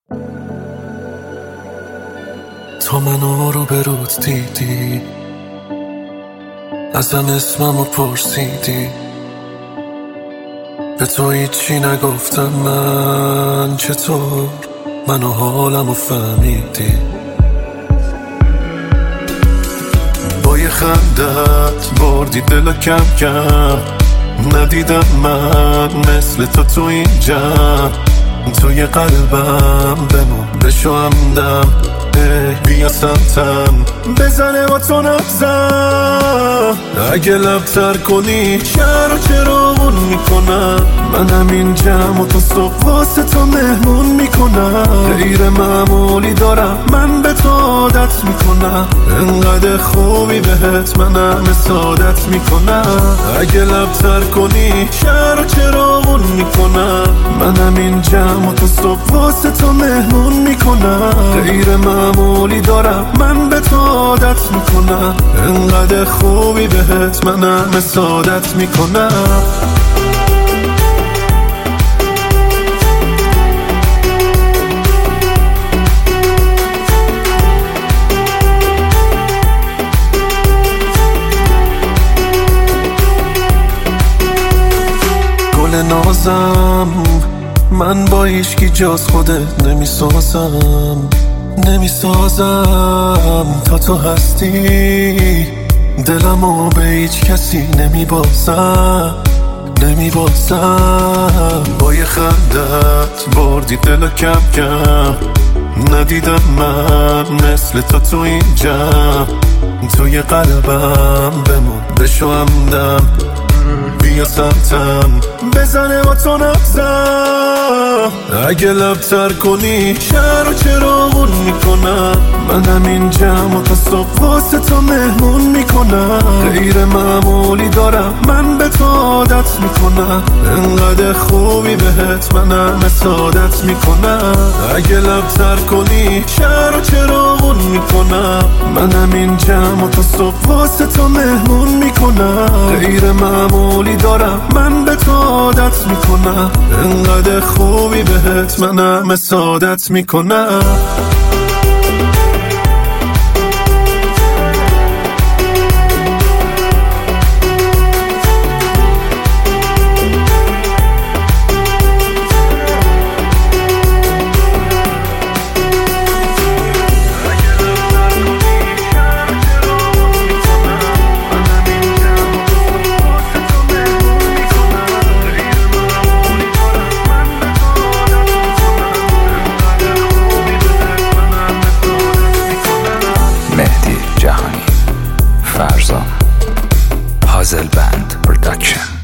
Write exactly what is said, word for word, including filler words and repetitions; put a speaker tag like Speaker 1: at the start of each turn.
Speaker 1: تو منو رو به رود دیدی، ازم اسممو پرسیدی، به تو هیچی نگفتم من. چطور منو حالمو فهمیدی؟ با یه خندت بردی دلو کم کم، ندیدم من مثل تو تو این جمع. توی قلبم بمون بشو همدم، بیا سمتم بزنه با تو نبزم. اگه لبتر کنی شهر رو چراغون میکنم، منم این جمع و تو صبح واسه تو مهمون میکنم. غیر معمولی دارم من به تو عادت میکنم، انقدر خوبی بهت منم سعادت میکنم. اگه لبتر کنی شهر رو چراغون میکنم، منم این جمع و تو صبح واسه تو مهمون میکنم. غیر معمولی دارم من به تو عادت میکنم، انقدر خوبی بهت منم سعادت میکنم. گل نازم من با هیچکی جز خودت نمیسازم، نمیسازم تا تو هستی. دلمو به هیچ کسی نمیبازم، نمیبازم. با یه خندت بردی دلو کم کم، ندیدم من مثل تو تو این جمع. توی قلبم بمون بشو همدم، بیا سمتم بزنه با تو نبزم. اگه لبتر کنی شهر رو چراغون میکنم، منم این جمع و تا صبح واسه تو مهمون میکنم. غیر معمولی دارم من به تو عادت میکنم، انقدر خوبی بهت منم سعادت میکنم. اگه لبتر کنی شهر رو چراغون میکنم، منم این جمع و تا صبح واسه تو مهمون میکنم. غیر معمولی دارم من به تو عادت میکنم، انقدر خوبی بهت منم سعادت میکنم.
Speaker 2: Farza Puzzle Band Production.